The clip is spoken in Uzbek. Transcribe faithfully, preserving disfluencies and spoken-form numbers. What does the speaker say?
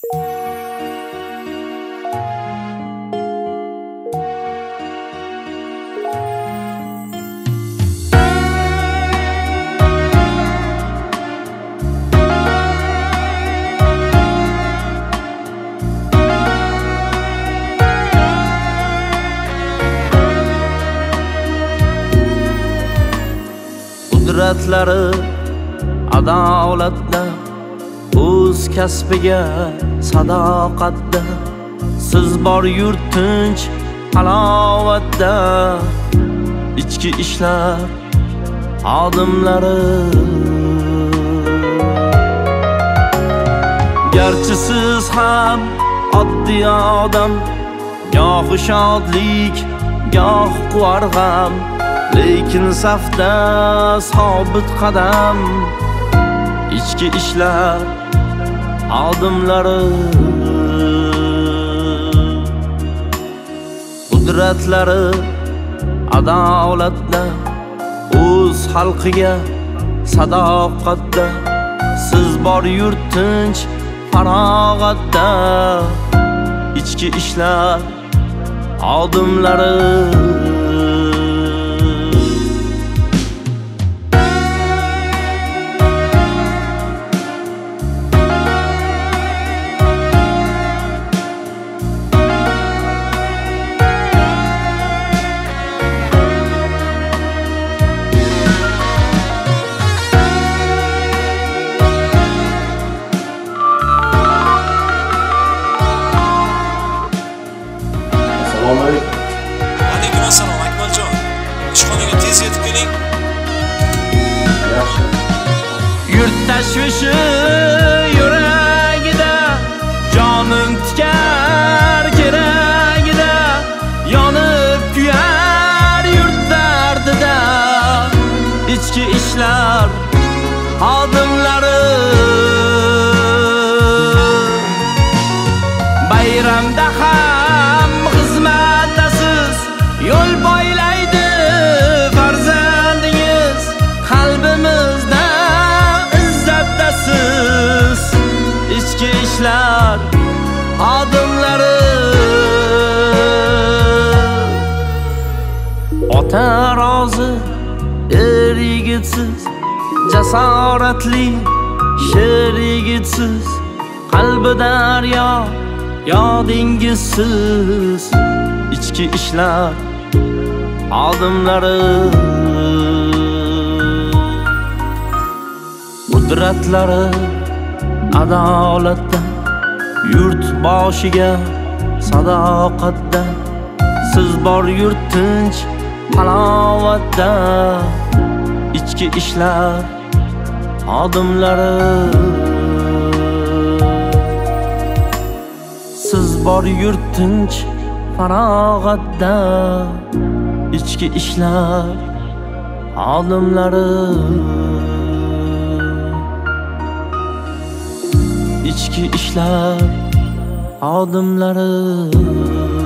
Qudratlari adolatda, o'z kasbiga sadoqatda, siz bor yurtinch halovatda, ichki ishlar xodimlari. Garchi siz ham oddiy odam, goh shodlik, goh quvarg'am, lekin safda sobit qadam, ichki ishlar xodimlari. Qudratlari adolatda, o'z xalqiga sadoqatda, siz bor yurtinch farog'atda, ichki ishlar xodimlari. Alaykum assalom Akmaljon. Ishxonaga tez yetib keling. Yaxshi. Yurt tashvishi yuragida, jonim tikar keragida, yonib kuyar yurt dardida, ichki ishlar xodimlari. Bayramda ham xizmatdasiz, yo'l boylaydi farzandingiz, qalbimizda izzatdasiz, ichki ishlar xodimlari. Ota rozi, er yigitsiz, jasoratli sher yigitsiz, qalbi daryo yodingizsiz, ichki ishlar xodimlari. Qudratlari adolatda, yurt boshiga sadoqatda, siz bor yurtinch halovatda, ichki ishlar xodimlari. Siz bor yurtinch farog'atda, ichki ishlar xodimlari. Ichki ishlar xodimlari.